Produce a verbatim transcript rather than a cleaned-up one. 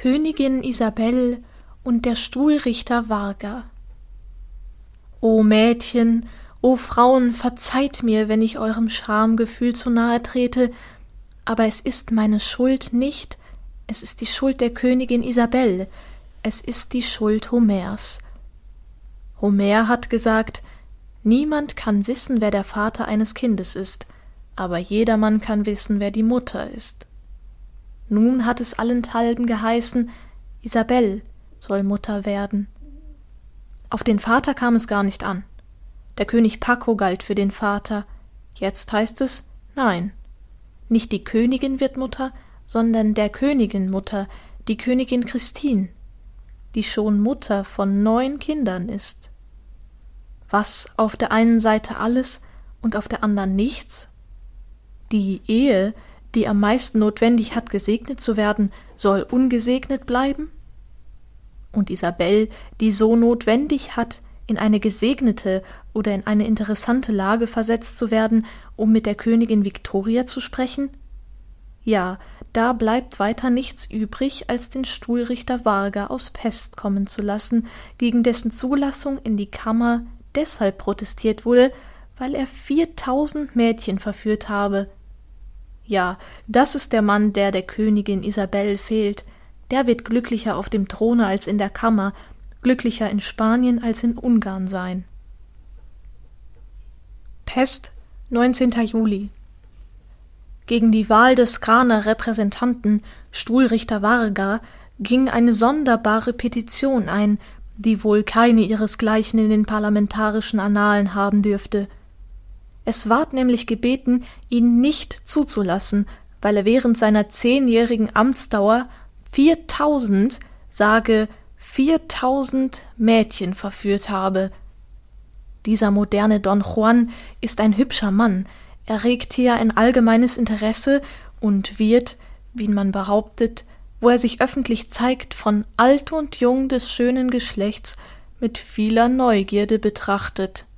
Königin Isabel und der Stuhlrichter Varga. O Mädchen, o Frauen, verzeiht mir, wenn ich eurem Schamgefühl zu nahe trete, aber es ist meine Schuld nicht, es ist die Schuld der Königin Isabel, es ist die Schuld Homers. Homer hat gesagt, niemand kann wissen, wer der Vater eines Kindes ist, aber jedermann kann wissen, wer die Mutter ist. Nun hat es allenthalben geheißen, Isabel soll Mutter werden. Auf den Vater kam es gar nicht an. Der König Paco galt für den Vater. Jetzt heißt es, nein, nicht die Königin wird Mutter, sondern der Königin Mutter, die Königin Christine, die schon Mutter von neun Kindern ist. Was auf der einen Seite alles und auf der anderen nichts? Die Ehe, die am meisten notwendig hat, gesegnet zu werden, soll ungesegnet bleiben? Und Isabel, die so notwendig hat, in eine gesegnete oder in eine interessante Lage versetzt zu werden, um mit der Königin Victoria zu sprechen? Ja, da bleibt weiter nichts übrig, als den Stuhlrichter Varga aus Pest kommen zu lassen, gegen dessen Zulassung in die Kammer deshalb protestiert wurde, weil er viertausend Mädchen verführt habe. Ja, das ist der Mann, der der Königin Isabel fehlt. Der wird glücklicher auf dem Throne als in der Kammer, glücklicher in Spanien als in Ungarn sein. Pest, neunzehnter Juli. Gegen die Wahl des Graner Repräsentanten, Stuhlrichter Varga, ging eine sonderbare Petition ein, die wohl keine ihresgleichen in den parlamentarischen Annalen haben dürfte. Es ward nämlich gebeten, ihn nicht zuzulassen, weil er während seiner zehnjährigen Amtsdauer viertausend, sage viertausend Mädchen verführt habe. Dieser moderne Don Juan ist ein hübscher Mann, er regt hier ein allgemeines Interesse und wird, wie man behauptet, wo er sich öffentlich zeigt, von alt und jung des schönen Geschlechts mit vieler Neugierde betrachtet.